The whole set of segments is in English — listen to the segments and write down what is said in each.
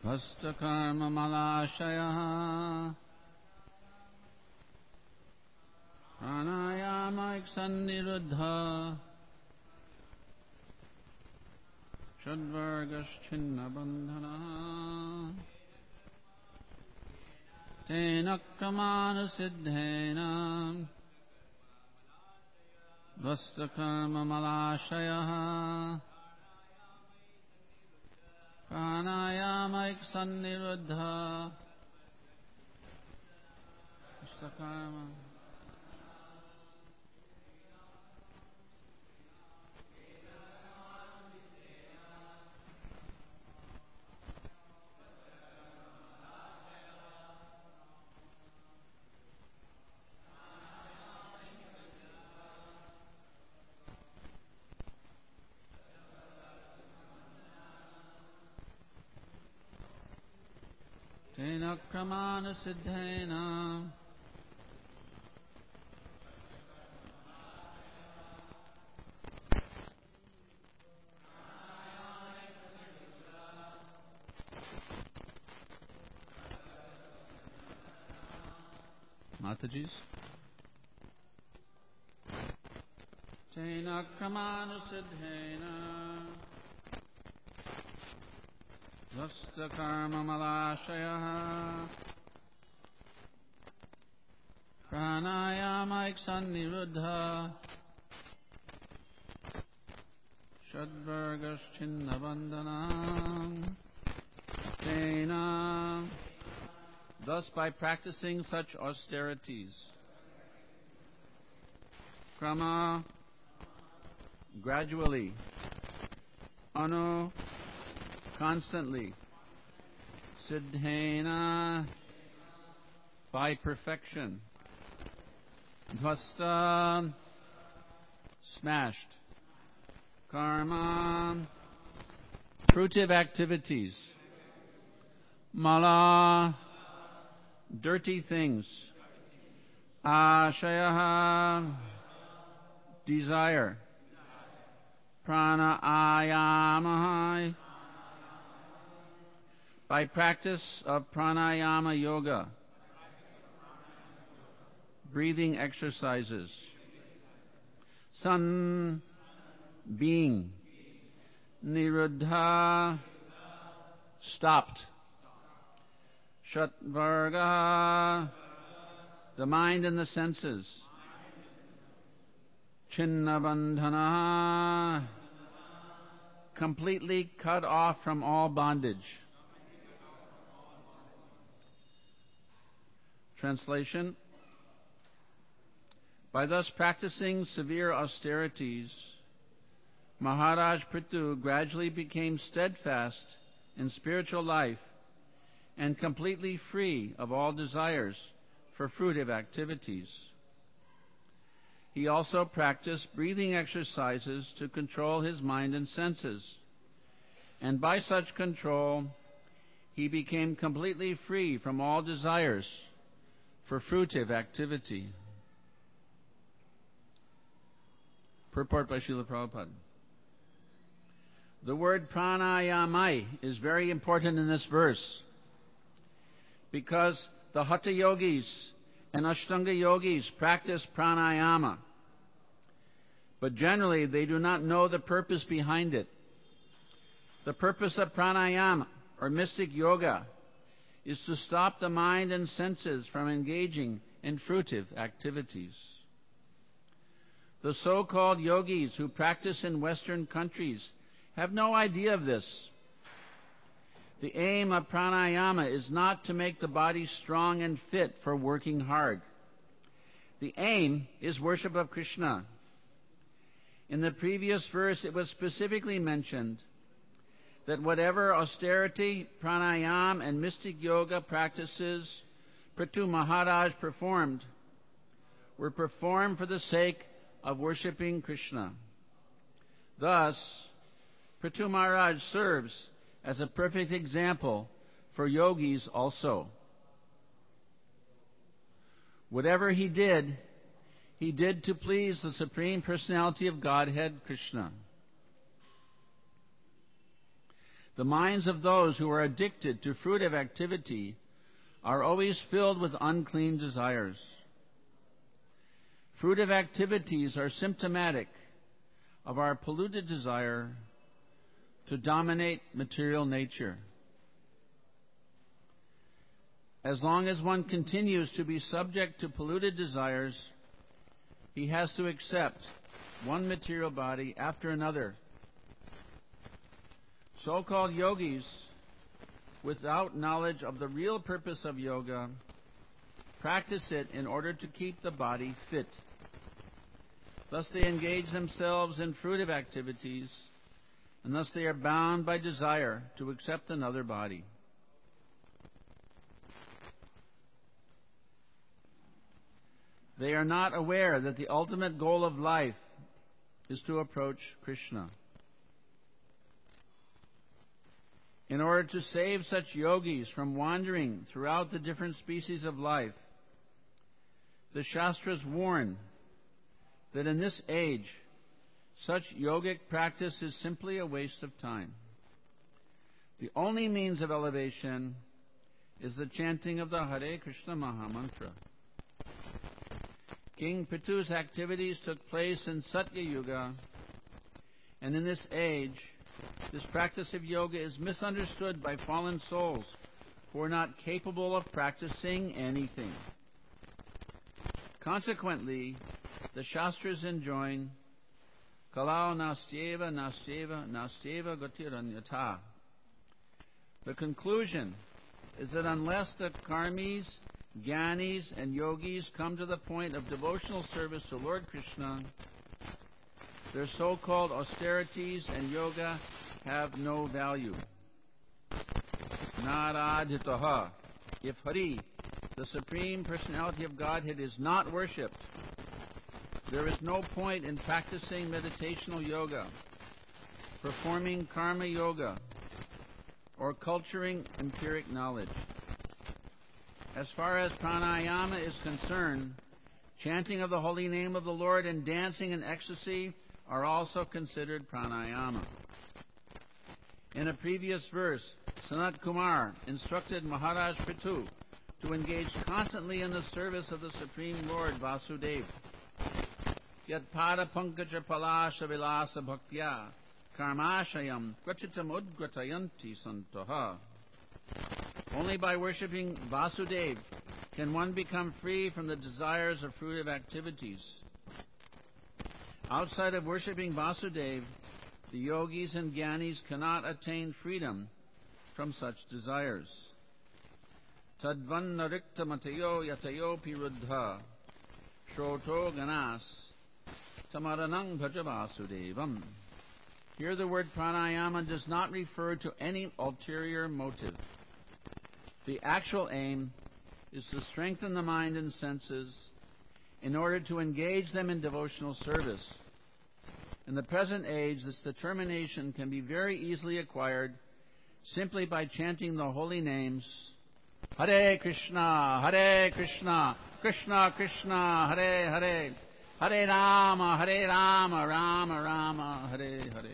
Vastakarma malashaya pranayama iksanniruddha shadvargaschinna bandhana tena kramana siddhena vastakarma malashaya pranayama iksanniruddha vastakarma tena kramana siddhena Mataji's tena kramana siddhena vastakarma malashaya pranayama iksanniruddha shadvargaschinna bandhanam tena. Thus, by practicing such austerities, krama, gradually, anu, constantly, siddhena, by perfection, dhvasta, smashed, karma, fruitive activities, mala, dirty things, ashaya, desire, pranayama, by practice of pranayama yoga, breathing exercises, sun, being, niruddha, stopped, Shatvarga, the mind and the senses. Chinnabandhana, completely cut off from all bondage. Translation: by thus practicing severe austerities, Maharaj Prithu gradually became steadfast in spiritual life and completely free of all desires for fruitive activities. He also practiced breathing exercises to control his mind and senses, and by such control he became completely free from all desires for fruitive activity. Purport by Srila Prabhupada. The word pranayama is very important in this verse, because the Hatha Yogis and Ashtanga Yogis practice pranayama, but generally they do not know the purpose behind it. The purpose of pranayama, or mystic yoga, is to stop the mind and senses from engaging in fruitive activities. The so-called yogis who practice in Western countries have no idea of this. The aim of pranayama is not to make the body strong and fit for working hard. The aim is worship of Krishna. In the previous verse, it was specifically mentioned that whatever austerity, pranayama, and mystic yoga practices Prithu Maharaj performed were performed for the sake of worshipping Krishna. Thus, Prithu Maharaj serves as a perfect example for yogis also. Whatever he did to please the Supreme Personality of Godhead, Krishna. The minds of those who are addicted to fruitive activity are always filled with unclean desires. Fruitive activities are symptomatic of our polluted desire to dominate material nature. As long as one continues to be subject to polluted desires, he has to accept one material body after another. So-called yogis, without knowledge of the real purpose of yoga, practice it in order to keep the body fit. Thus they engage themselves in fruitive activities, and thus they are bound by desire to accept another body. They are not aware that the ultimate goal of life is to approach Krishna. In order to save such yogis from wandering throughout the different species of life, the Shastras warn that in this age, such yogic practice is simply a waste of time. The only means of elevation is the chanting of the Hare Krishna Mahamantra. King Prithu's activities took place in Satya Yuga, and in this age, this practice of yoga is misunderstood by fallen souls who are not capable of practicing anything. Consequently, the Shastras enjoin Kalau nastyeva nastyeva nastyeva gatiranyata. The conclusion is that unless the karmis, jnanis, and yogis come to the point of devotional service to Lord Krishna, their so-called austerities and yoga have no value. Naradhitaha. If Hari, the Supreme Personality of Godhead, is not worshipped, there is no point in practicing meditational yoga, performing karma yoga, or culturing empiric knowledge. As far as pranayama is concerned, chanting of the holy name of the Lord and dancing in ecstasy are also considered pranayama. In a previous verse, Sanat Kumar instructed Maharaj Prithu to engage constantly in the service of the Supreme Lord Vasudeva. Yat pada pankaja palasha vilasa bhaktya karmashayam kvatitam udgratayanti santaha. Only by worshipping Vasudeva can one become free from the desires of fruitive activities. Outside of worshipping Vasudeva, the yogis and jnanis cannot attain freedom from such desires. Tadvanna rikta matayo yatayo piruddha shroto ganas tamaranang bhaja Vasudevam. Here the word pranayama does not refer to any ulterior motive. The actual aim is to strengthen the mind and senses in order to engage them in devotional service. In the present age, this determination can be very easily acquired simply by chanting the holy names Hare Krishna, Krishna Krishna, Hare Hare, Hare Rama, Rama Rama, Hare Hare.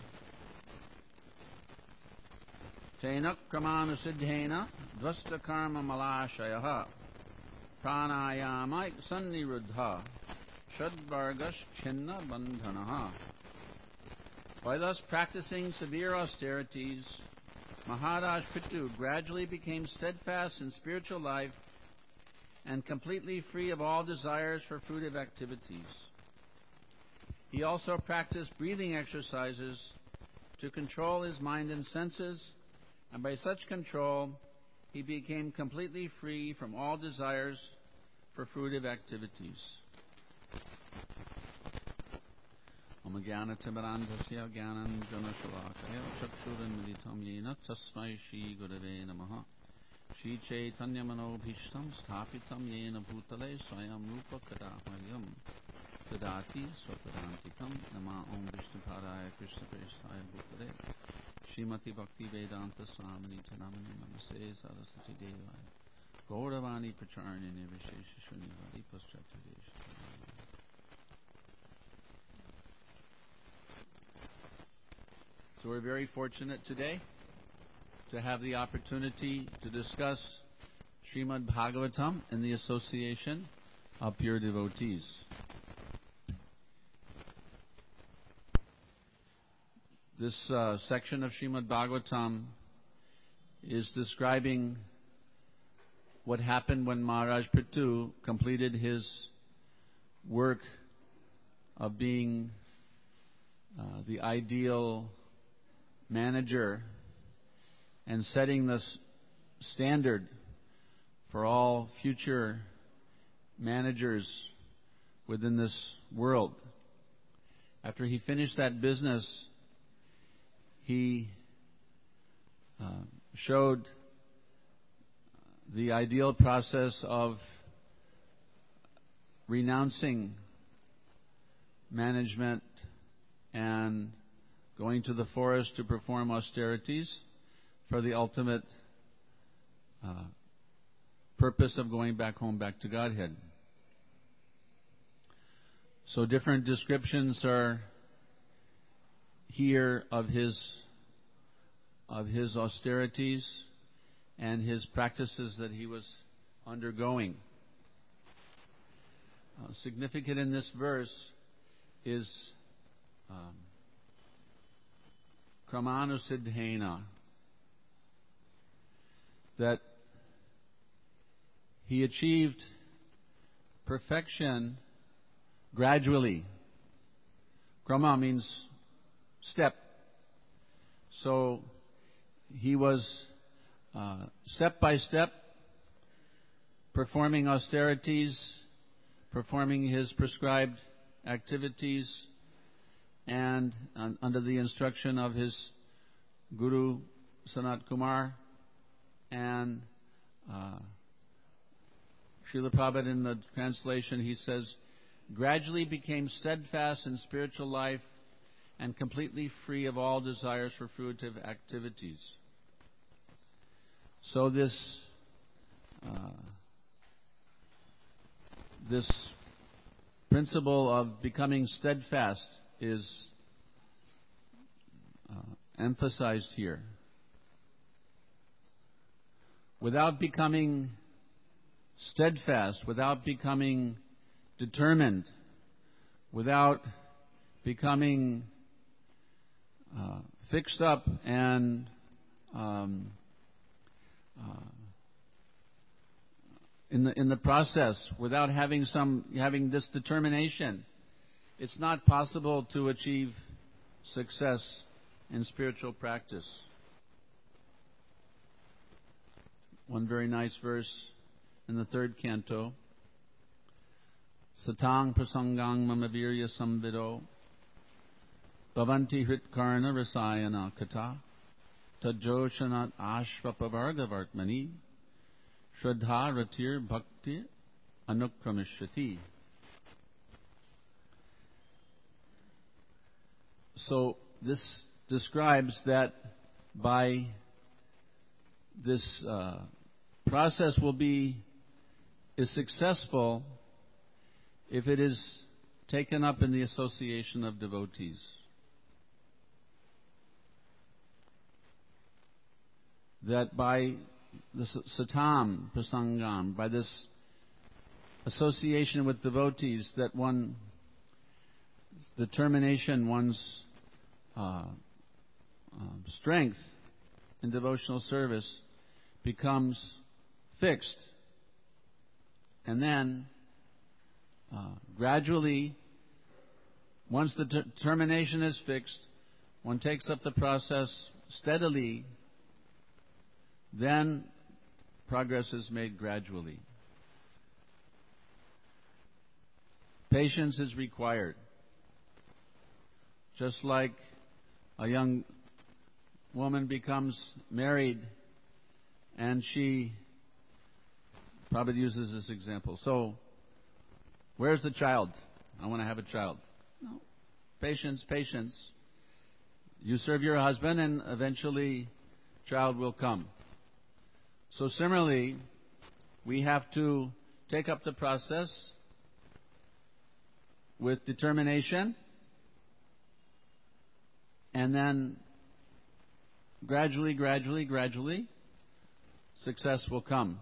Tena kramanusiddhena dvasta karma malashayaha pranayama sanniruddha shadvargash chinna bandhanaha. By thus practicing severe austerities, Maharaj Prithu gradually became steadfast in spiritual life and completely free of all desires for fruitive activities. He also practiced breathing exercises to control his mind and senses, and by such control, he became completely free from all desires for fruitive activities. Om Jnana Timirandhasya Jnanam Janashalakaya Chakshuranmilitam Yena Tasmai Shri Gurave Namaha Shri Chaitanya Manobhishtam Sthapitam Yena Bhutale Swayam Rupa Kadahayam Tadati Swapadantikam Nama Om Vishnupadaya Krishna Prestaya Bhutale Srimati Bhakti Vedanta Swamini Chanamani Namaste Saraswati Devaya Gauravani Pracharnini Vishesha Shunivadi Paschatyadesh. So we're very fortunate today to have the opportunity to discuss Srimad Bhagavatam in the association of pure devotees. This section of Srimad Bhagavatam is describing what happened when Maharaj Prithu completed his work of being the ideal manager and setting the standard for all future managers within this world. After he finished that business, he showed the ideal process of renouncing management and going to the forest to perform austerities for the ultimate purpose of going back home, back to Godhead. So different descriptions are here of his austerities and his practices that he was undergoing. Significant in this verse is Kramanusiddhena, that he achieved perfection gradually. Krama means step. So he was step by step performing austerities, performing his prescribed activities, and under the instruction of his Guru Sanat Kumar, and Srila Prabhupada in the translation, he says, gradually became steadfast in spiritual life and completely free of all desires for fruitive activities. So this principle of becoming steadfast is emphasized here. Without becoming steadfast, without becoming determined, without becoming fixed up and in the process, without having this determination, it's not possible to achieve success in spiritual practice. One very nice verse in the third canto. Satang prasangang mamavirya samvido bhavanti hritkarna rasayana kata tajoshanat ashvapavargavartmani shraddha ratir bhakti anukramishati. So this describes that by this process is successful if it is taken up in the association of devotees. That by the satam prasangam, by this association with devotees, that one's determination, one's strength in devotional service becomes fixed. And then gradually, once the determination is fixed, one takes up the process steadily, then progress is made gradually. Patience is required. Just like a young woman becomes married and she probably uses this example. So, where's the child? I want to have a child. No. Patience, patience. You serve your husband and eventually child will come. So similarly, we have to take up the process with determination and then gradually, success will come.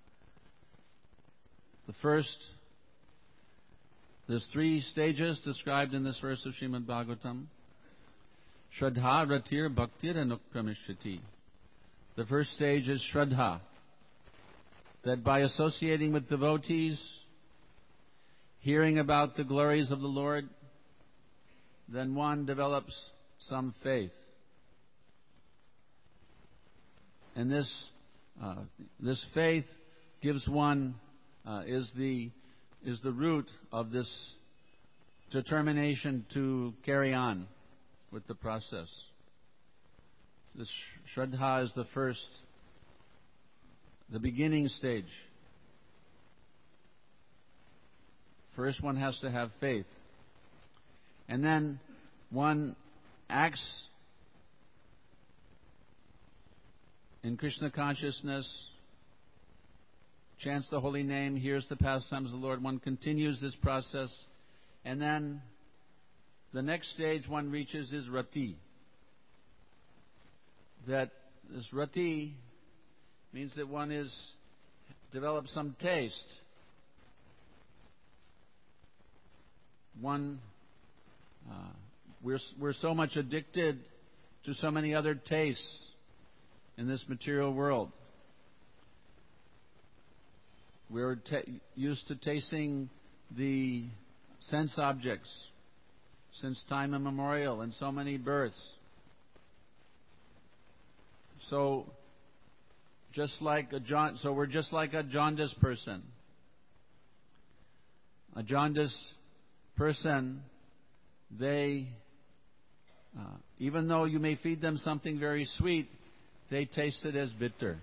There's 3 stages described in this verse of Srimad Bhagavatam. Shraddha, Ratir, Bhaktir, and Ukramishati. The first stage is Shraddha, that by associating with devotees, hearing about the glories of the Lord, then one develops some faith. And this faith gives one is the root of this determination to carry on with the process. This Shraddha is the beginning stage. First one has to have faith. And then one acts in Krishna consciousness, chants the holy name, hears the pastimes of the Lord. One continues this process. And then the next stage one reaches is Rati. That this Rati means that one is developed some taste. We're so much addicted to so many other tastes in this material world. We're used to tasting the sense objects since time immemorial and so many births. So we're just like a jaundiced person. A jaundiced person, they, even though you may feed them something very sweet, they taste it as bitter.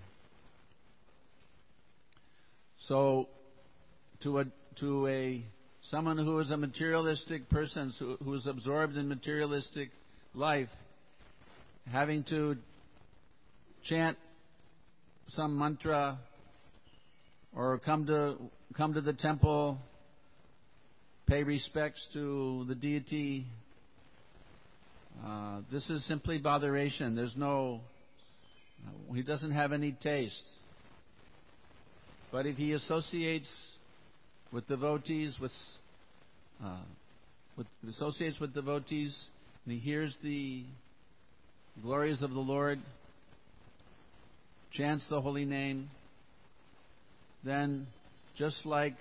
So, someone who is a materialistic person, who is absorbed in materialistic life, having to chant some mantra or come to the temple, pay respects to the deity, this is simply botheration. He doesn't have any taste. But if he associates with devotees, and he hears the glories of the Lord, chants the holy name, then just like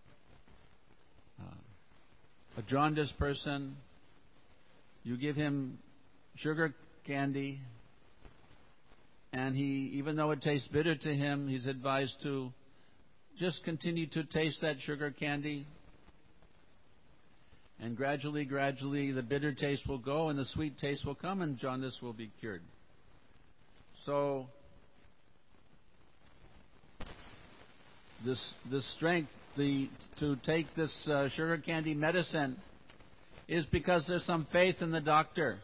a jaundiced person, you give him sugar candy, and even though it tastes bitter to him, he's advised to just continue to taste that sugar candy, and gradually, the bitter taste will go, and the sweet taste will come, and jaundice will be cured. So, this strength to take this sugar candy medicine is because there's some faith in the doctor.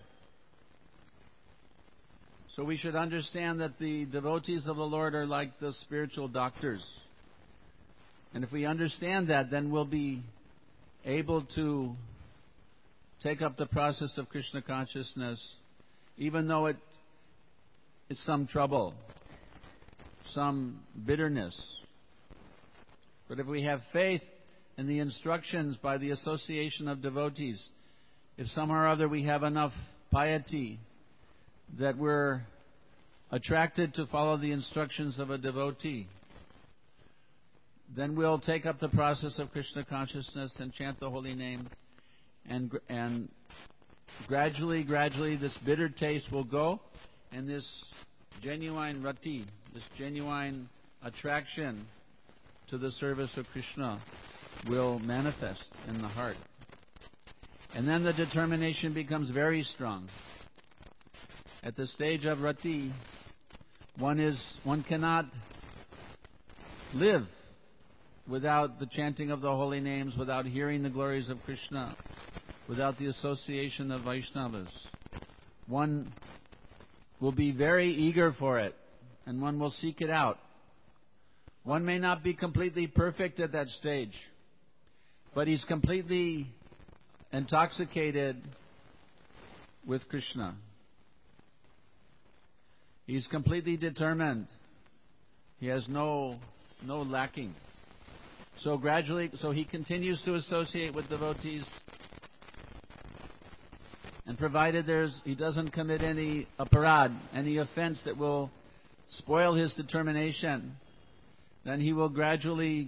So we should understand that the devotees of the Lord are like the spiritual doctors. And if we understand that, then we'll be able to take up the process of Krishna consciousness, even though it's some trouble, some bitterness. But if we have faith in the instructions by the association of devotees, if somehow or other we have enough piety that we're attracted to follow the instructions of a devotee, then we'll take up the process of Krishna consciousness and chant the holy name, and gradually this bitter taste will go, and this genuine rati, this genuine attraction to the service of Krishna will manifest in the heart. And then the determination becomes very strong. At the stage of rati, one cannot live without the chanting of the holy names, without hearing the glories of Krishna, without the association of Vaishnavas. One will be very eager for it, and one will seek it out. One may not be completely perfect at that stage, but he's completely intoxicated with Krishna. He's completely determined. He has no lacking. So gradually, he continues to associate with devotees, and provided he doesn't commit any aparad, any offense that will spoil his determination, then he will gradually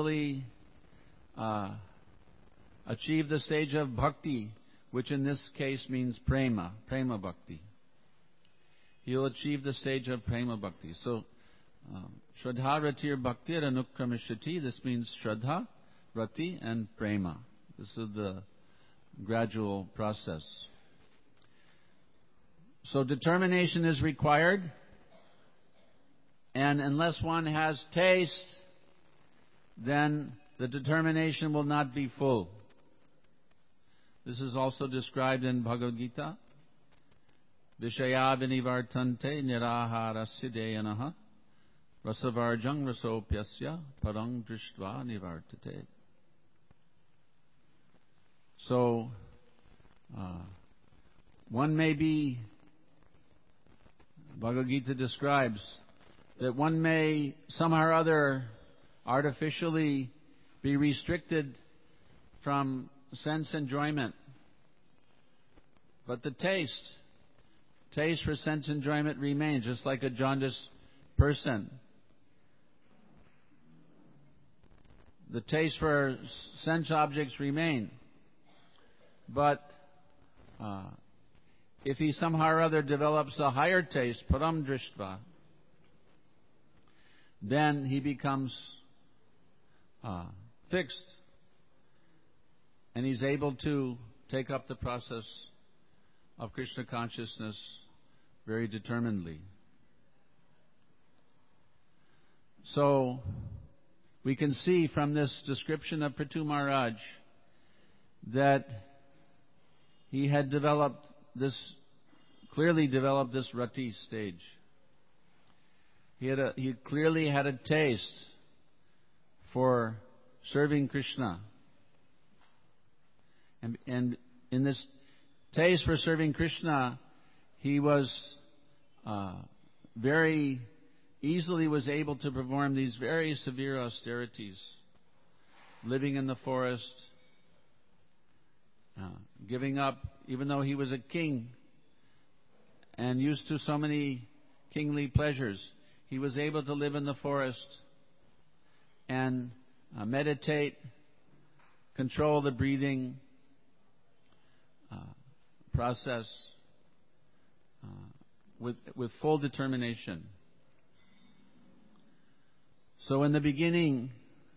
achieve the stage of bhakti, which in this case means prema bhakti. He will achieve the stage of prema bhakti. So, Shraddha Ratir Bhaktir Anukramishati, this means Shraddha, Rati, and Prema. This is the gradual process. So determination is required, and unless one has taste, then the determination will not be full. This is also described in Bhagavad Gita. Vishaya vinivartante niraharasya deyanaha rasavarjang rasopyasya parang drishtva nivartate. So, one may be, Bhagavad Gita describes that one may somehow or other artificially be restricted from sense enjoyment. But the taste for sense enjoyment remains, just like a jaundiced person. The taste for sense objects remain. But if he somehow or other develops a higher taste, param drishtva, then he becomes fixed, and he's able to take up the process of Krishna consciousness very determinedly. So, we can see from this description of Prithu Maharaj that he had clearly developed this rati stage. He clearly had a taste for serving Krishna. And in this taste for serving Krishna, he was very easily was able to perform these very severe austerities, living in the forest, giving up, even though he was a king and used to so many kingly pleasures, he was able to live in the forest and meditate, control the breathing process with full determination. So in the beginning,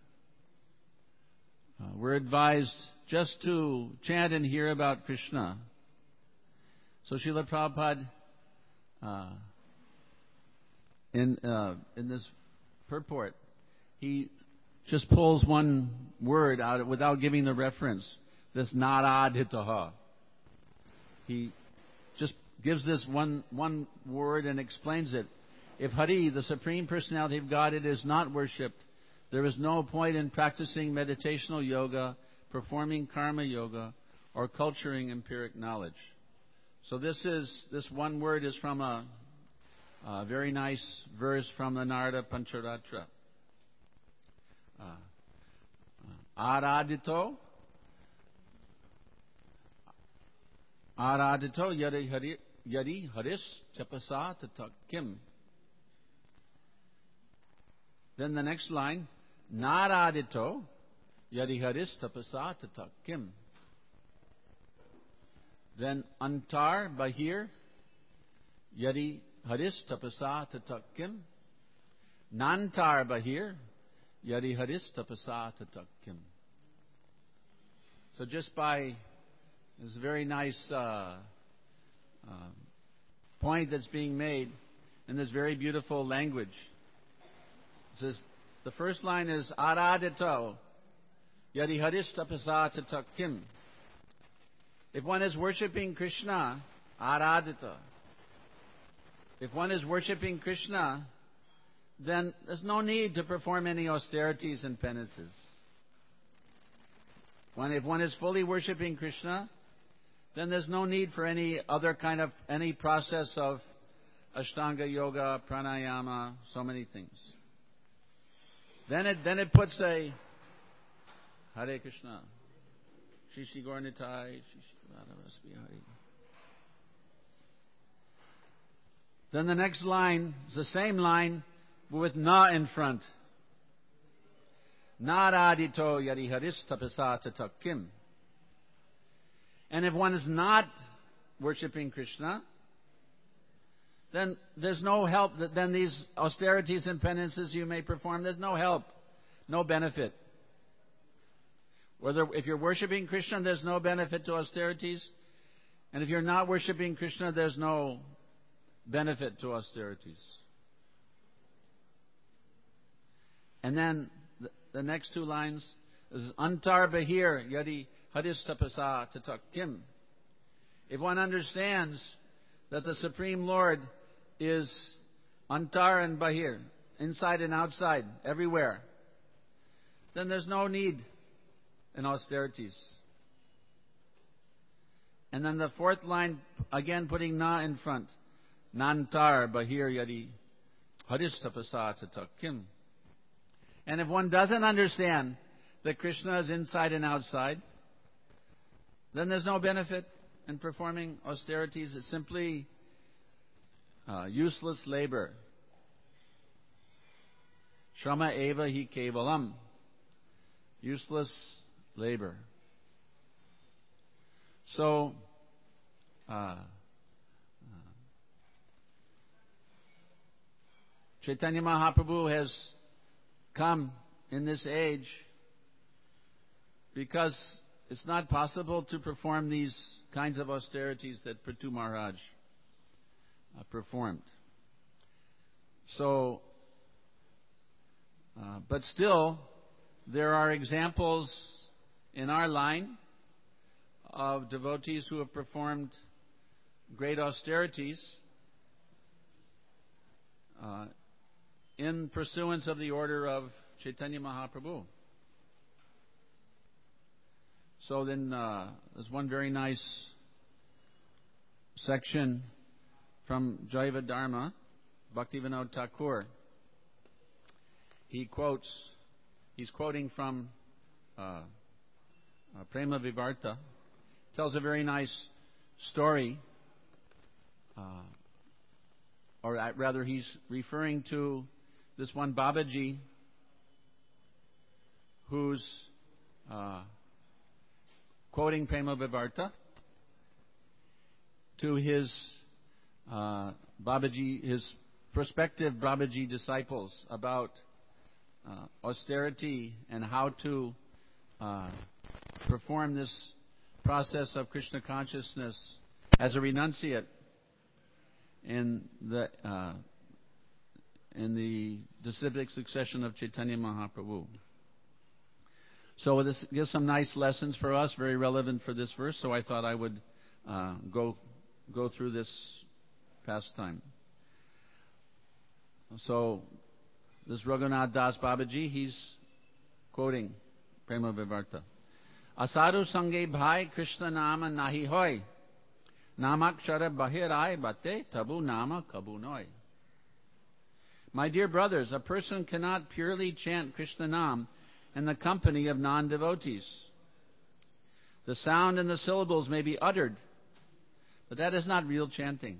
we're advised just to chant and hear about Krishna. So Srila Prabhupada, in this purport, he just pulls one word out without giving the reference. This naradhitaha. He just gives this one word and explains it. If Hari, the Supreme Personality of Godhead, is not worshipped, there is no point in practicing meditational yoga, performing karma yoga, or culturing empiric knowledge. So this one word is from a very nice verse from the Narada Pancharatra. Aradhito yadi haris tapasa tata kim. Then the next line, Naradito yadi haris tapasa tata kim. Then Antar Bahir yadi haris tapasa tata kim. Nantar Bahir yadi haris tapasa tata kim. So just by this very nice point that's being made in this very beautiful language. It says, the first line is Aradito yadi haris tapasa tata kim. If one is worshipping Krishna, Aradita. If one is worshipping Krishna, then there's no need to perform any austerities and penances. If one is fully worshipping Krishna, then there's no need for any other any process of Ashtanga yoga, pranayama, so many things. Then it puts a Hare Krishna. Shri Shri Gaura Nitai, Shri Shri Radha Rasa Bihari. Then the next line is the same line, but with na in front. Naradito yadi haris tapasa tatakim. And if one is not worshipping Krishna, then there's no help. Then these austerities and penances you may perform, there's no help, no benefit. Whether if you're worshipping Krishna, there's no benefit to austerities, and if you're not worshipping Krishna, there's no benefit to austerities. And then the next two lines is Antar Bahir Yadi Hadis Tapasa Tatak Kim. If one understands that the Supreme Lord is Antar and Bahir, inside and outside, everywhere, then there's no need in austerities. And then the fourth line, again putting na in front. Nantar Bahir Yadi Hadis Tapasa Tatak Kim. And if one doesn't understand that Krishna is inside and outside, then there's no benefit in performing austerities. It's simply useless labor. Shrama eva hi kevalam. Useless labor. So, Chaitanya Mahaprabhu has come in this age because it's not possible to perform these kinds of austerities that Prithu Maharaj performed. So, but still, there are examples in our line of devotees who have performed great austerities in pursuance of the order of Chaitanya Mahaprabhu. So then there's one very nice section from Jaiva Dharma, Bhaktivinoda Thakur. He's quoting from Prema Vivarta. Tells a very nice story, or rather he's referring to this one Babaji who's quoting Prema Vivarta to his Babaji, his prospective Babaji disciples about austerity and how to perform this process of Krishna consciousness as a renunciate in the disciplic succession of Chaitanya Mahaprabhu. So this gives some nice lessons for us, very relevant for this verse. So I thought I would go through this pastime. So this Raghunath Das Babaji, he's quoting Prema Vivarta. Asaru sange bhai Krishna nama nahi hoy. Namakshara bahirai bate tabu nama kabu noy. My dear brothers, a person cannot purely chant Krishna Nam in the company of non-devotees. The sound and the syllables may be uttered, but that is not real chanting.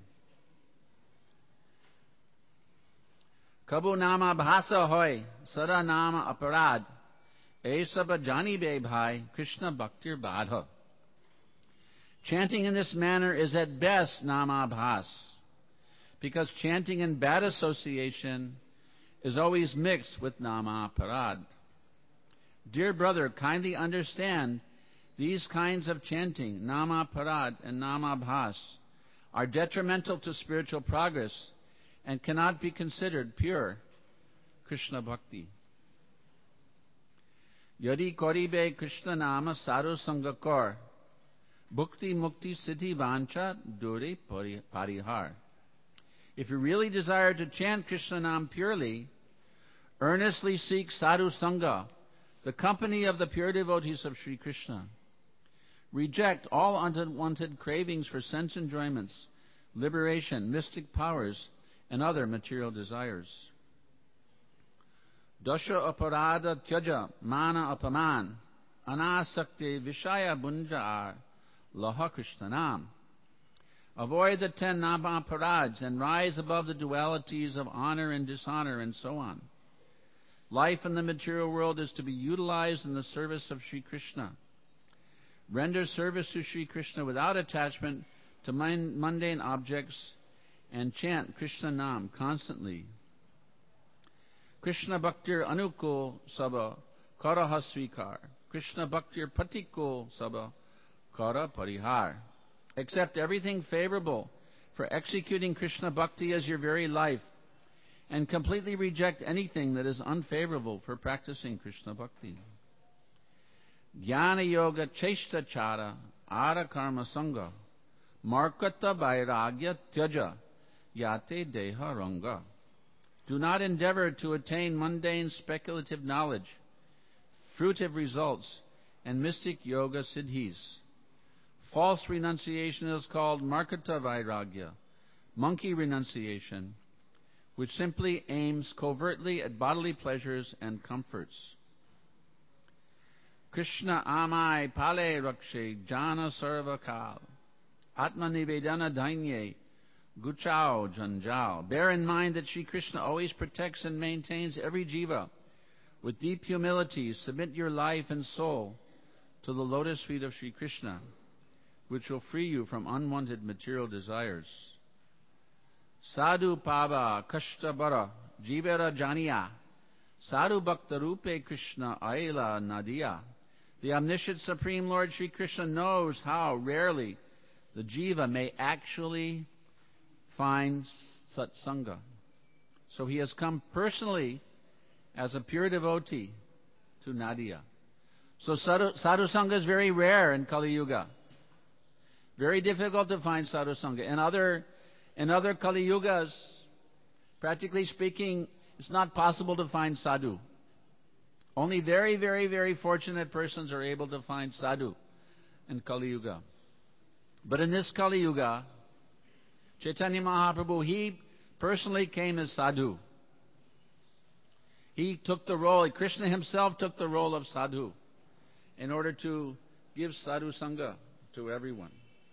Kabu nama bhasa hoy, sada nama aparad. Aisa jani be bhai, Krishna bhaktir badha. Chanting in this manner is at best namabhas, because chanting in bad association is always mixed with nama parad. Dear brother, kindly understand these kinds of chanting, nama parad and nama bhas, are detrimental to spiritual progress and cannot be considered pure Krishna bhakti. Yadi koribe Krishna nama saru sangakor, bhukti mukti siddhi vancha dure parihar. If you really desire to chant Krishna Nam purely, earnestly seek sadhu sangha, the company of the pure devotees of Sri Krishna. Reject all unwanted cravings for sense enjoyments, liberation, mystic powers, and other material desires. Dasha aparada tyaja mana apaman anasakti vishaya bunjar laha Krishnanam. Avoid the 10 Namaparāds and rise above the dualities of honor and dishonor and so on. Life in the material world is to be utilized in the service of Sri Krishna. Render service to Sri Krishna without attachment to mundane objects and chant Krishna Nam constantly. Krishna Bhaktir Anukul Sabha Karaha Svikar. Krishna Bhaktir Patikul Sabha Kara Parihar. Accept everything favorable for executing Krishna Bhakti as your very life, and completely reject anything that is unfavorable for practicing Krishna Bhakti. Jnana Yoga Cheshta Chara Ara Karma Sangha Markata Vairagya Tyaja Yate Deha Ranga. Do not endeavor to attain mundane speculative knowledge, fruitive results, and mystic yoga siddhis. False renunciation is called Markata Vairagya, monkey renunciation, which simply aims covertly at bodily pleasures and comforts. Krishna amai pale rakshe jana sarva kal atma nivedana dainye guchao janjal. Bear in mind that Sri Krishna always protects and maintains every jiva. With deep humility, submit your life and soul to the lotus feet of Sri Krishna, which will free you from unwanted material desires. Sadhu pava kashta bara jivera janiya sadhu bhakta rupe Krishna aila nadiya. The omniscient Supreme Lord Sri Krishna knows how rarely the jiva may actually find satsanga. So he has come personally as a pure devotee to Nadia. So sadhu sangha is very rare in Kali Yuga. Very difficult to find sadhu sangha. In other Kali Yugas, practically speaking, it's not possible to find sadhu. Only very, very, very fortunate persons are able to find sadhu in Kali Yuga. But in this Kali Yuga, Chaitanya Mahaprabhu, he personally came as sadhu. He took the role, Krishna himself took the role of sadhu in order to give sadhu sangha to everyone.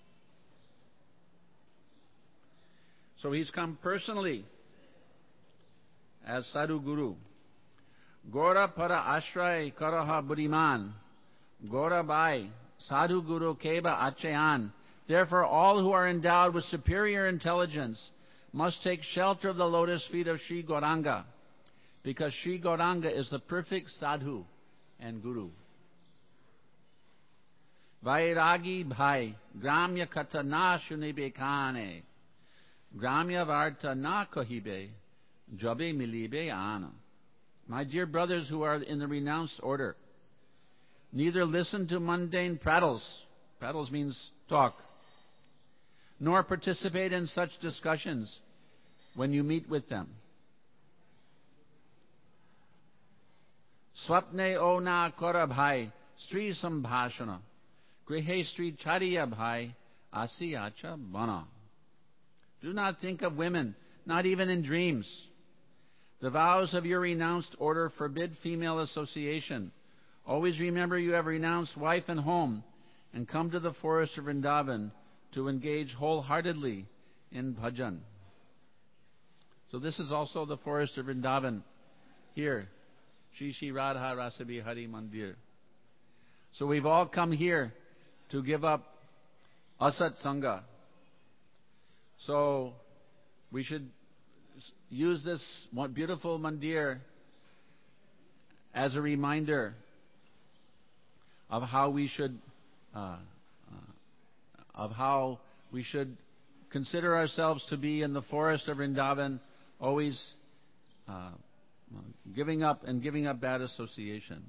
So he's come personally as sadhu guru. Gora para ashray karaha buddhiman, Gora bai sadhu guru keba achayan. Therefore, all who are endowed with superior intelligence must take shelter of the lotus feet of Sri Gauranga, because Sri Gauranga is the perfect sadhu and guru. Vairagi bhai gramya kata na shunibe kane, gramya varta na kahibe, jabe milibe ana. My dear brothers who are in the renounced order, neither listen to mundane prattles, prattles means talk, nor participate in such discussions when you meet with them. Swapne o na kora bhai, stri sambhashana, grihe stri chariya bhai, asiyacha bana. Do not think of women, not even in dreams. The vows of your renounced order forbid female association. Always remember you have renounced wife and home and come to the forest of Vrindavan to engage wholeheartedly in bhajan. So this is also the forest of Vrindavan here, Shri Shri Radha Rasa Bihari Mandir. So we've all come here to give up asat sangha. So we should use this beautiful mandir as a reminder of how we should consider ourselves to be in the forest of Vrindavan, always giving up bad association.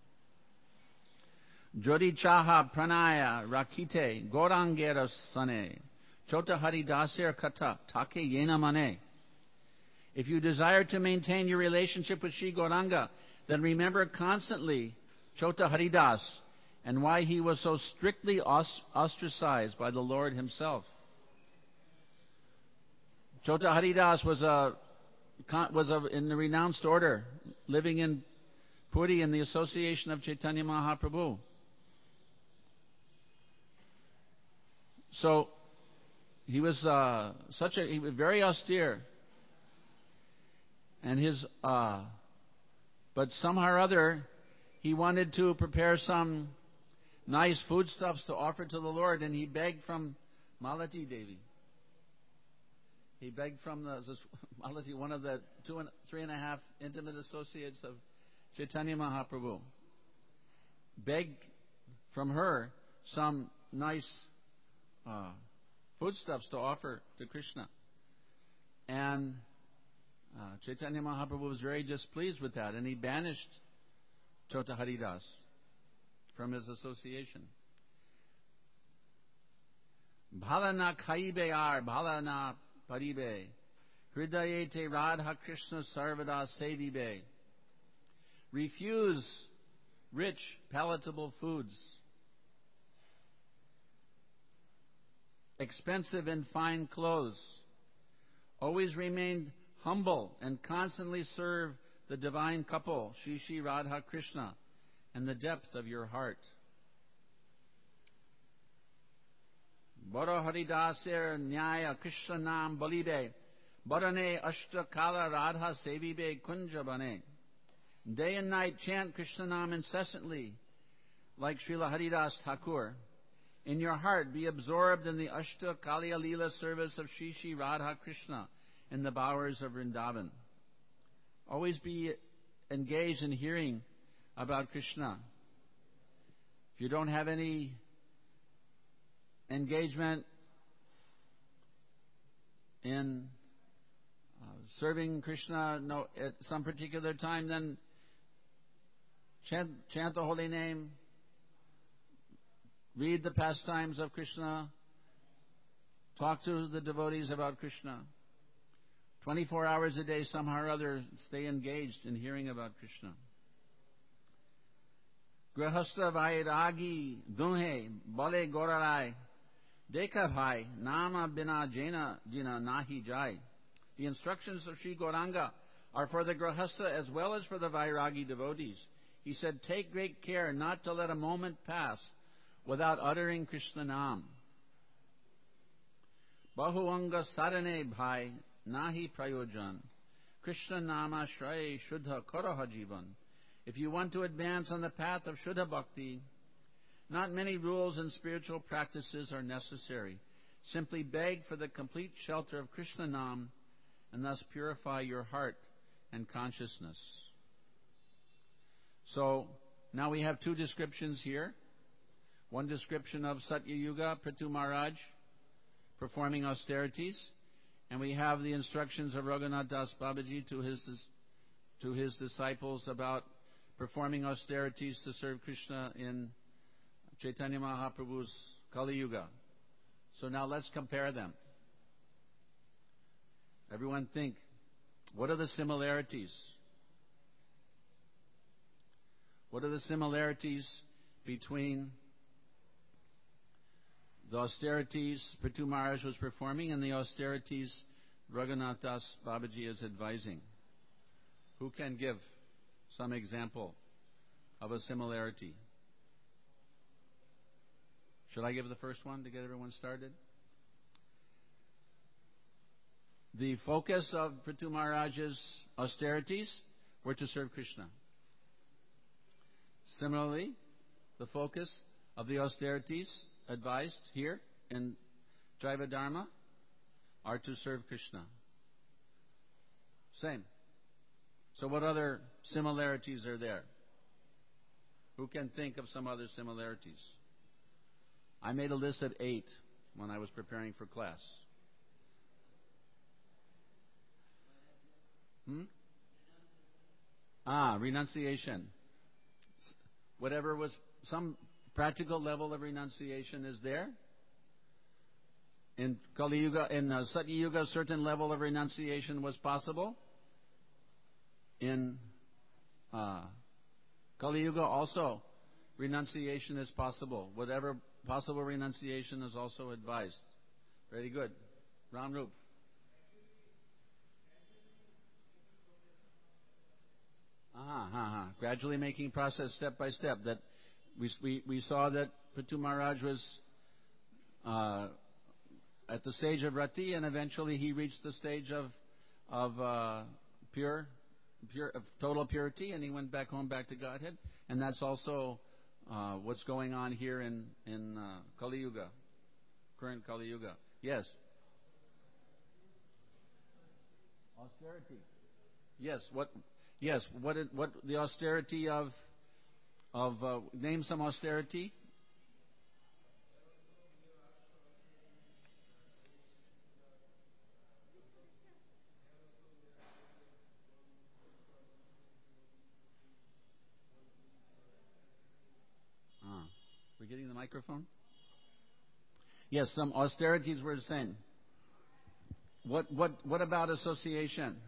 Jodi chaha pranaya rakite gorangera sane chota haridaser kata take yena mane. If you desire to maintain your relationship with Sri Gauranga, then remember constantly Chota Haridas and why he was so strictly ostracized by the Lord himself. Chota Haridas was in the renounced order, living in Puri in the association of Chaitanya Mahaprabhu. So he was he was very austere, and but somehow or other he wanted to prepare some nice foodstuffs to offer to the Lord, and he begged from Malati Devi. He begged from Malati, one of the 3.5 intimate associates of Chaitanya Mahaprabhu. Begged from her some nice foodstuffs to offer to Krishna. And Chaitanya Mahaprabhu was very displeased with that, and he banished Chota Haridas from his association. Bhala na khaibe ar, bhala na paribe, hridayete Radha Krishna sarvada sevibe. Refuse rich, palatable foods, expensive and fine clothes. Always remain humble and constantly serve the divine couple, Shri Shri Radha Krishna, and the depth of your heart. Baro Haridaser Nyaya Krishna Nam Balibe, Barane Ashta Kala Radha Sevibe Kunjabane. Day and night chant Krishna Nam incessantly, like Srila Haridas Thakur. In your heart be absorbed in the Ashta Kaliya Leela service of Shri Shri Radha Krishna in the bowers of Vrindavan. Always be engaged in hearing about Krishna. If you don't have any engagement in serving Krishna at some particular time, then chant the holy name, read the pastimes of Krishna, talk to the devotees about Krishna. 24 hours a day, somehow or other, stay engaged in hearing about Krishna. Grahastha vairagi dunhe bale gorarai dekha bhai nama bina jena jina nahi jai. The instructions of Sri Gauranga are for the Grahastha as well as for the Vairagi devotees. He said, take great care not to let a moment pass without uttering Krishna Nam. Bahuanga sarane bhai nahi prayojan. Krishna Nama shray shuddha karaha jivan. If you want to advance on the path of Shuddha Bhakti, not many rules and spiritual practices are necessary. Simply beg for the complete shelter of Krishna Nam and thus purify your heart and consciousness. So, now we have two descriptions here. One description of Satya Yuga, Prithu Maharaj, performing austerities, and we have the instructions of Raghunath Das Babaji to his disciples about performing austerities to serve Krishna in Chaitanya Mahaprabhu's Kali Yuga. So now let's compare them. Everyone think, what are the similarities? What are the similarities between the austerities Prithu Maharaj was performing and the austerities Raghunath Das Babaji is advising? Who can give some example of a similarity? Should I give the first one to get everyone started? The focus of Prithu Maharaj's austerities were to serve Krishna. Similarly, the focus of the austerities advised here in Traiva Dharma are to serve Krishna. Same. So what other similarities are there? Who can think of some other similarities? I made a list of 8 when I was preparing for class. Renunciation. Whatever was some practical level of renunciation is there. In Kali Yuga, in Satya Yuga, a certain level of renunciation was possible. In Kali Yuga also, renunciation is possible. Whatever possible renunciation is also advised. Very good. Ram Rup. Gradually making process step by step. That we saw that Prithu Maharaj was at the stage of rati, and eventually he reached the stage of pure of total purity, and he went back to Godhead. And that's also what's going on here in Kali Yuga, current Kali Yuga. Yes. Austerity. Yes. What? Yes. What the austerity of name some austerity. We're getting the microphone. Yes, some austerities were saying. What about association?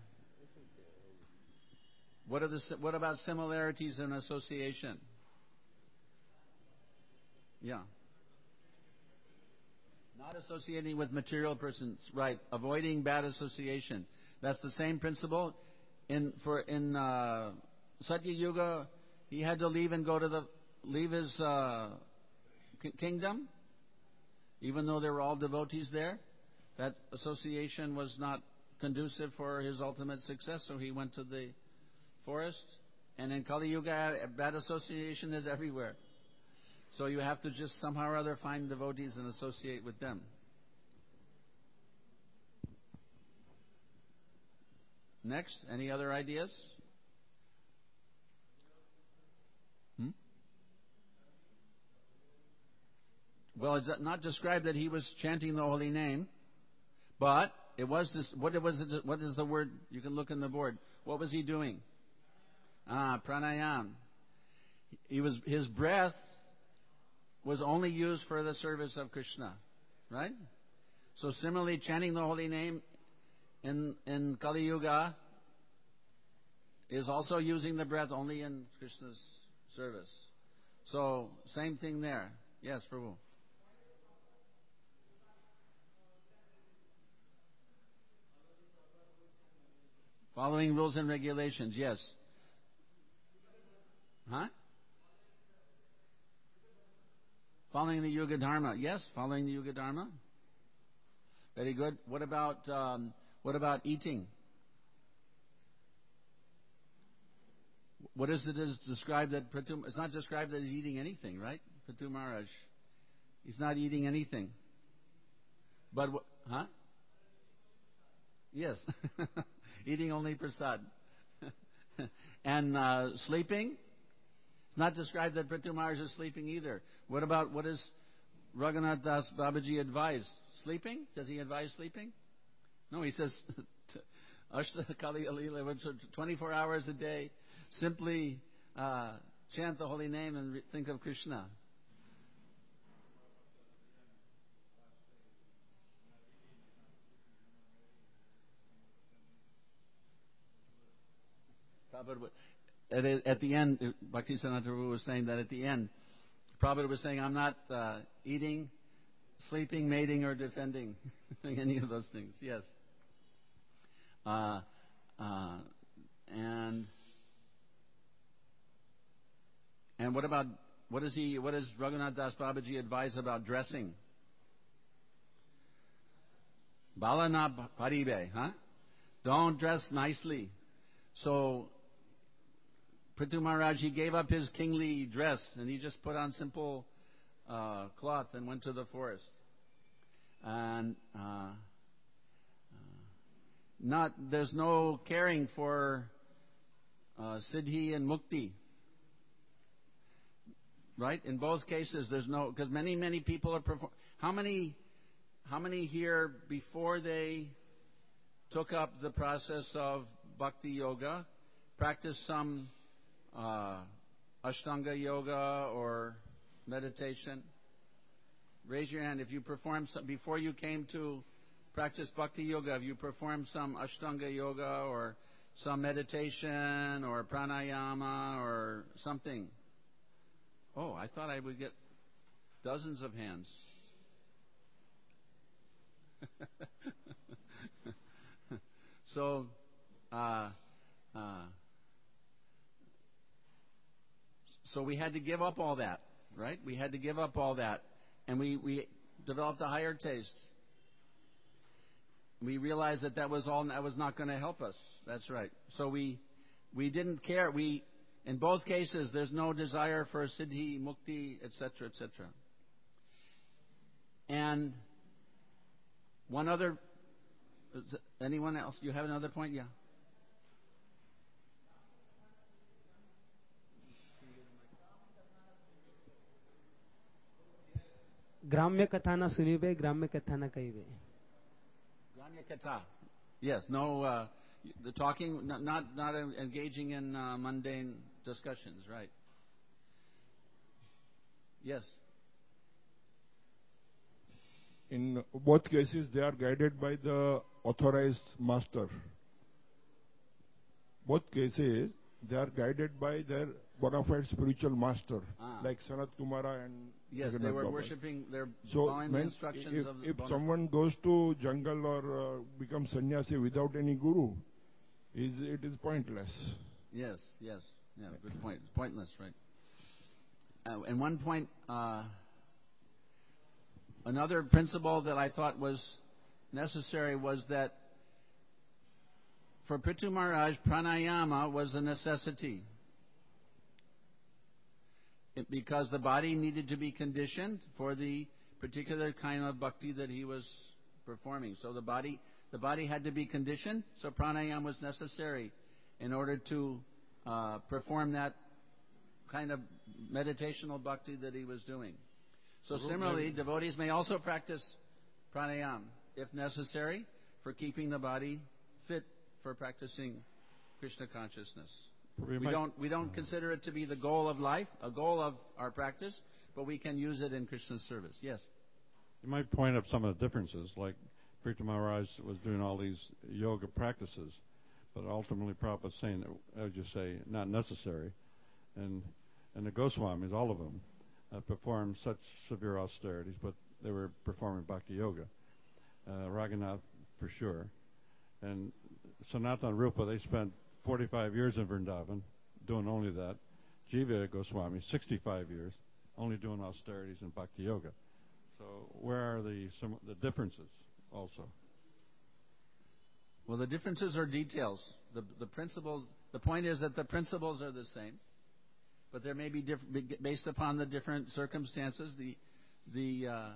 What about similarities in association? Yeah. Not associating with material persons, right? Avoiding bad association. That's the same principle. In Satya Yuga, he had to leave his kingdom, even though there were all devotees there. That association was not conducive for his ultimate success, so he went to the forest. And in Kali Yuga, bad association is everywhere. So you have to just somehow or other find devotees and associate with them. Next, any other ideas? Well, it's not described that he was chanting the holy name, but it was this. What is the word? You can look in the board. What was he doing? Pranayam. His breath was only used for the service of Krishna, right? So similarly, chanting the holy name in Kali Yuga is also using the breath only in Krishna's service. So same thing there. Yes, Prabhu. Following rules and regulations, yes. Huh? Following the Yuga Dharma, yes. Following the Yuga Dharma. Very good. What about eating? What is it is described that Prithu? It's not described that he's eating anything, right? Prithu Maharaj, he's not eating anything. But huh? Yes, eating only prasad. And sleeping? It's not described that Prithu Maharaj is sleeping either. What does Raghunath Das Babaji advise? Sleeping? Does he advise sleeping? No, he says Ashta Kali Alila, 24 hours a day, simply chant the holy name and think of Krishna. At the end, Bhaktisiddhanta Prabhu was saying that at the end, Prabhupada was saying, I'm not eating, sleeping, mating, or defending any of those things. Yes. And what does Raghunath Das Babaji advise about dressing? Balana paribe, huh? Don't dress nicely. So Prithu Maharaj, he gave up his kingly dress and he just put on simple cloth and went to the forest. And there's no caring for siddhi and mukti, right? In both cases, there's no, because many people are How many here before they took up the process of bhakti yoga practiced some Ashtanga yoga or meditation? Raise your hand if you performed some before you came to practice bhakti yoga. Have you performed some Ashtanga yoga or some meditation or pranayama or something? Oh, I thought I would get dozens of hands. So, So we had to give up all that, right? We had to give up all that. And we developed a higher taste. We realized that was not going to help us. That's right. So we didn't care. In both cases, there's no desire for siddhi, mukti, etc., etc. And one other. Anyone else? You have another point? Yeah. ग्राम्य कथा न सुनिबे, ग्राम्य कथा न कहिबे. Gramya Katha. Yes, no, the talking, not engaging in mundane discussions, right? Yes. In both cases, they are guided by the authorized master. Both cases, they are guided by their bona fide spiritual master, like Sanat Kumara and yes, they were worshipping. They're so following the instructions of the if someone goes to jungle or becomes sannyasi without any guru, it is pointless. Yes, yeah, good point. It's pointless, right? And one point, another principle that I thought was necessary was that for Prithu Maharaj, pranayama was a necessity. Because the body needed to be conditioned for the particular kind of bhakti that he was performing. So the body had to be conditioned, so pranayama was necessary in order to perform that kind of meditational bhakti that he was doing. So similarly, devotees may also practice pranayama, if necessary, for keeping the body fit for practicing Krishna consciousness. We don't consider it to be the goal of life, a goal of our practice, but we can use it in Krishna's service. Yes? You might point up some of the differences, like Prithu Maharaj was doing all these yoga practices, but ultimately Prabhupada was saying, as you say, not necessary. And the Goswamis, all of them, performed such severe austerities, but they were performing bhakti yoga. Raghunath, for sure. And Sanatana Rupa, they spent 45 years in Vrindavan doing only that. Jiva Goswami, 65 years, only doing austerities and bhakti yoga. So where are the differences also? Well, the differences are details. The principles. The point is that the principles are the same, but there may be based upon the different circumstances. The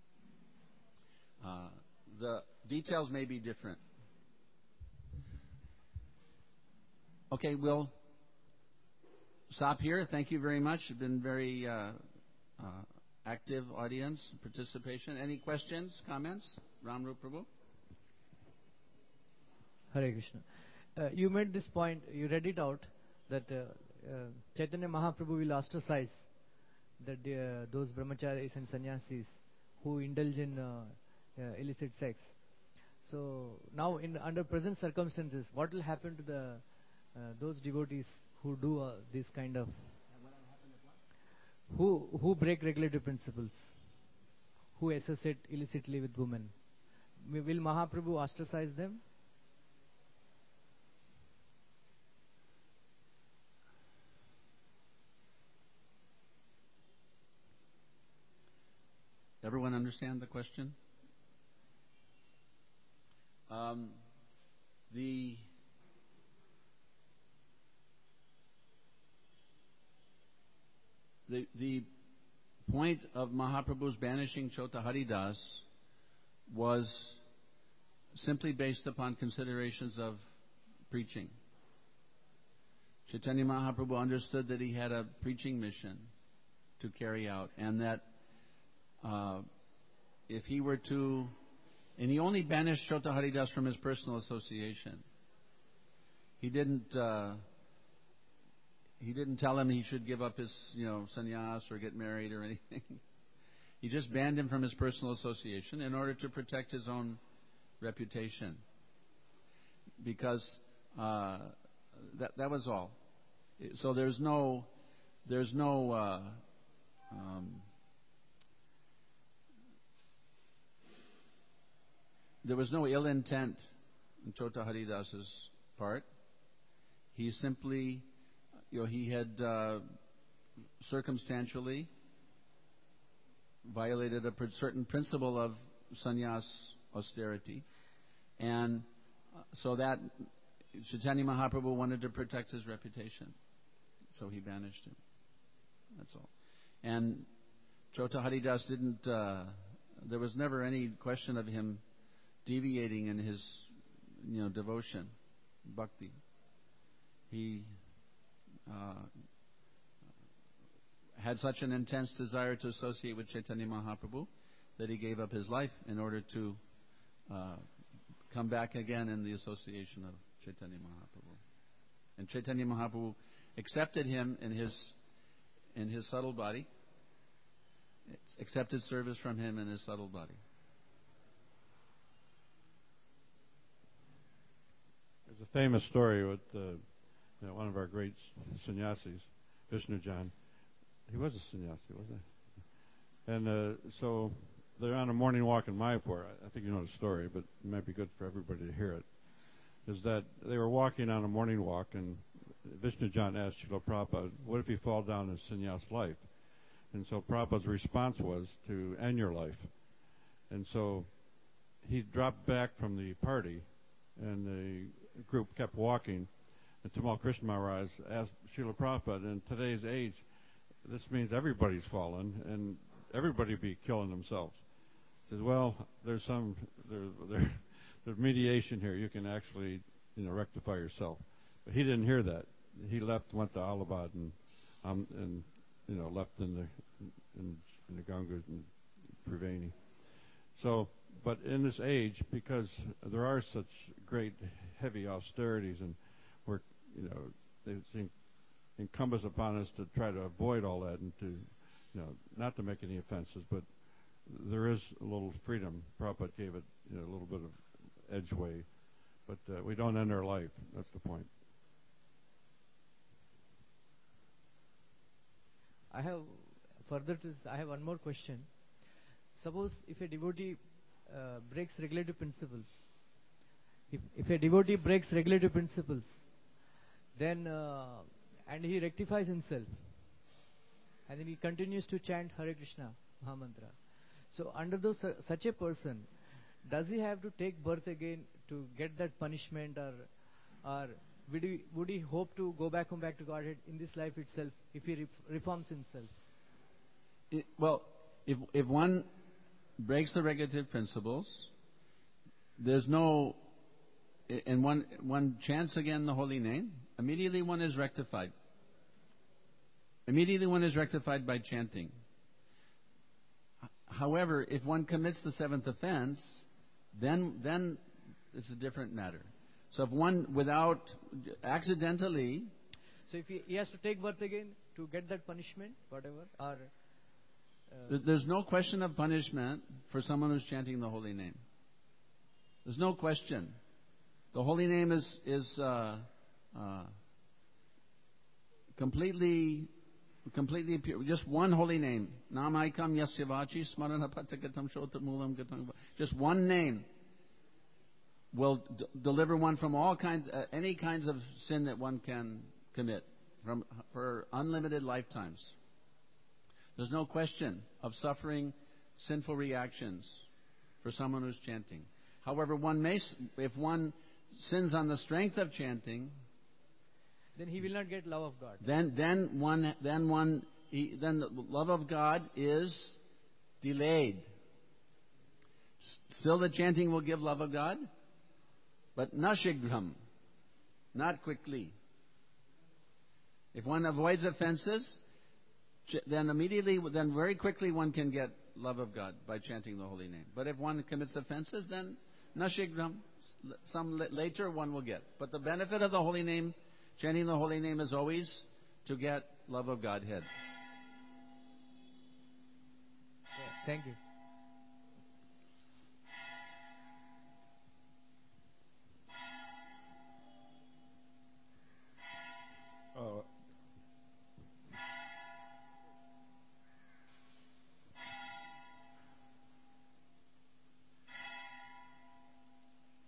details may be different. Okay, we'll stop here. Thank you very much. It's been very active audience participation. Any questions, comments? Ramrup Prabhu? Hare Krishna. You made this point, you read it out, that Chaitanya Mahaprabhu will ostracize that those brahmacharis and sannyasis who indulge in illicit sex. So now, under present circumstances, what will happen to those devotees who do this kind of, who break regulative principles, who associate illicitly with women? Will Mahaprabhu ostracize them? Everyone understand the question? The point of Mahaprabhu's banishing Chota Haridas was simply based upon considerations of preaching. Chaitanya Mahaprabhu understood that he had a preaching mission to carry out, and that if he were to, and he only banished Chota Haridas from his personal association. He didn't tell him he should give up his, sannyas or get married or anything. He just banned him from his personal association in order to protect his own reputation. Because that was all. So there was no ill intent on Chota Haridas's part. He simply, he had circumstantially violated a certain principle of sannyas austerity, and so that Chaitanya Mahaprabhu wanted to protect his reputation, so he banished him. That's all. And Chota Haridas didn't. There was never any question of him deviating in his, devotion, bhakti. He had such an intense desire to associate with Chaitanya Mahaprabhu that he gave up his life in order to come back again in the association of Chaitanya Mahaprabhu. And Chaitanya Mahaprabhu accepted him in his subtle body, accepted service from him in his subtle body. There's a famous story with one of our great sannyasis, Vishnujan. He was a sannyasi, wasn't he? And so they're on a morning walk in Mayapur. I think you know the story, but it might be good for everybody to hear it. Is that they were walking on a morning walk, and Vishnujan asked Srila Prabhupada, what if you fall down in sannyas life? And so Prabhupada's response was to end your life. And so he dropped back from the party, and the group kept walking. And Tamal Krishna Maharaj asked Srila Prabhupada, in today's age, this means everybody's fallen, and everybody be killing themselves. He says, well, there's mediation here. You can actually, rectify yourself. But he didn't hear that. He left, went to Allahabad, and left in the Ganges and Triveni. So, but in this age, because there are such great heavy austerities, and we're, they seem incumbent upon us to try to avoid all that and to, not to make any offenses, but there is a little freedom. Prabhupada gave it, a little bit of edgeway, but we don't end our life. That's the point. I have one more question. Suppose if a devotee breaks regulative principles, if a devotee breaks regulative principles, then and he rectifies himself, and then he continues to chant Hare Krishna Mahamantra. So under such a person, does he have to take birth again to get that punishment, or would he hope to go back to Godhead in this life itself if he reforms himself? If one breaks the regulative principles, there's no, and one chants again the holy name, immediately one is rectified. Immediately one is rectified by chanting. However, if one commits the seventh offense, then it's a different matter. So if one accidentally... So if he has to take birth again to get that punishment, whatever, or... There's no question of punishment for someone who's chanting the holy name. There's no question. The holy name is completely pure. Just one holy name. Namaikam yasyavachi smarana patakatam shotamulam gatam. Just one name will deliver one from all kinds, any kinds of sin that one can commit for unlimited lifetimes. There's no question of suffering sinful reactions for someone who's chanting. However, if one sins on the strength of chanting, then he will not get love of God. Then the love of God is delayed. Still, the chanting will give love of God, but nashigram, not quickly. If one avoids offenses, then very quickly one can get love of God by chanting the holy name. But if one commits offenses, then nashigram, later one will get. But the benefit of the holy name, chanting the holy name, is always to get love of Godhead. Thank you.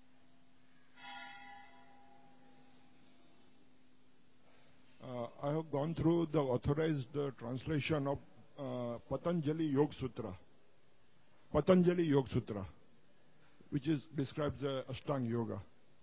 I have gone through the authorized translation of Patanjali Yoga Sutra. Patanjali Yoga Sutra, which describes the Ashtanga Yoga.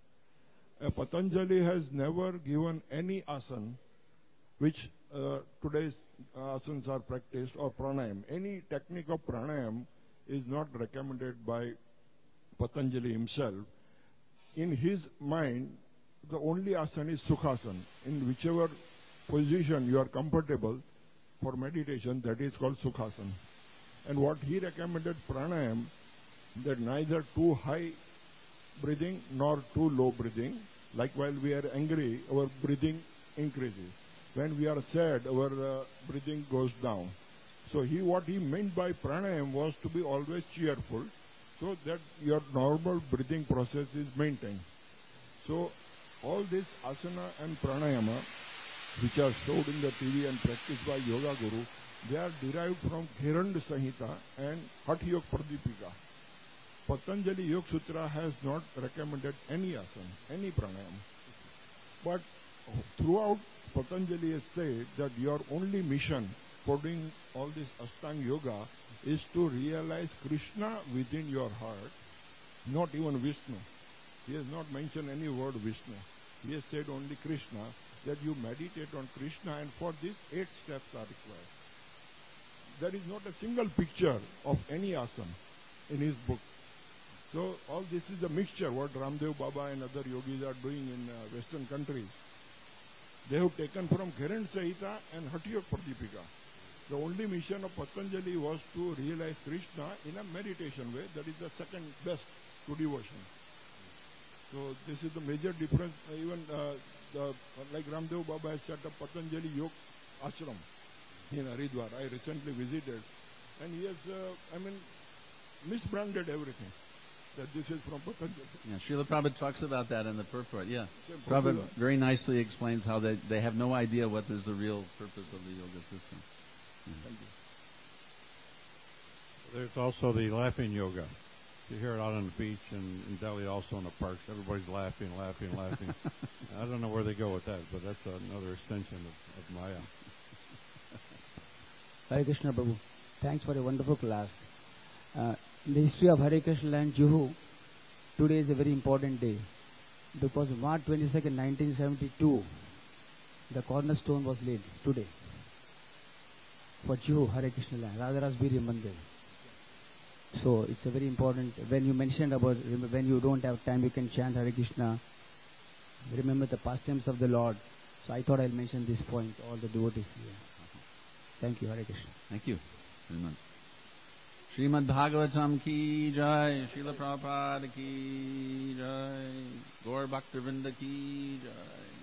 Patanjali has never given any asana which today's asanas are practiced, or pranayam. Any technique of pranayam is not recommended by Patanjali himself. In his mind, the only asana is Sukhasana. In whichever position you are comfortable for meditation, that is called Sukhasana. And what he recommended pranayam, that neither too high breathing nor too low breathing. Like while we are angry, our breathing increases. When we are sad, our breathing goes down. So what he meant by pranayam was to be always cheerful, so that your normal breathing process is maintained. So all this asana and pranayama, which are showed in the TV and practiced by Yoga Guru, they are derived from Gheranda Samhita and Hatha Yoga Pradipika. Patanjali Yoga Sutra has not recommended any asana, any pranayama. But throughout, Patanjali has said that your only mission for doing all this Ashtanga Yoga is to realize Krishna within your heart, not even Vishnu. He has not mentioned any word Vishnu. He has said only Krishna, that you meditate on Krishna, and for this 8 steps are required. There is not a single picture of any asana in his book. So all this is a mixture, what Ramdev Baba and other yogis are doing in Western countries. They have taken from Gheranda Samhita and Hatha Yoga Pradipika. The only mission of Patanjali was to realize Krishna in a meditation way. That is the second best to devotion. So this is the major difference. Even like Ramdev Baba has set up Patanjali Yoga Ashram in Haridwar. I recently visited, and he has, misbranded everything. That this is from Patanjali. Yeah, Srila Prabhupada talks about that in the purport. Yeah, Same Prabhupada popular. very nicely explains how they have no idea what is the real purpose of the yoga system. Thank you. There's also the laughing yoga. You hear it out on the beach and in Delhi, also in the parks. Everybody's laughing. I don't know where they go with that, but that's another extension of Maya. Hare Krishna Prabhu, thanks for a wonderful class. In the history of Hare Krishna land, Juhu, today is a very important day, because March 22nd, 1972, the cornerstone was laid today for Juhu, Hare Krishna land, Radharas Birya Mandir. So it's a very important. When you mentioned about when you don't have time, you can chant Hare Krishna, remember the pastimes of the Lord. So I thought I'll mention this point, all the devotees here. Thank you, Hare Krishna. Thank you very much. Srimad Bhagavatam ki jai, Srila Prabhupada ki jai, Gaur Bhakta Vrinda ki jai.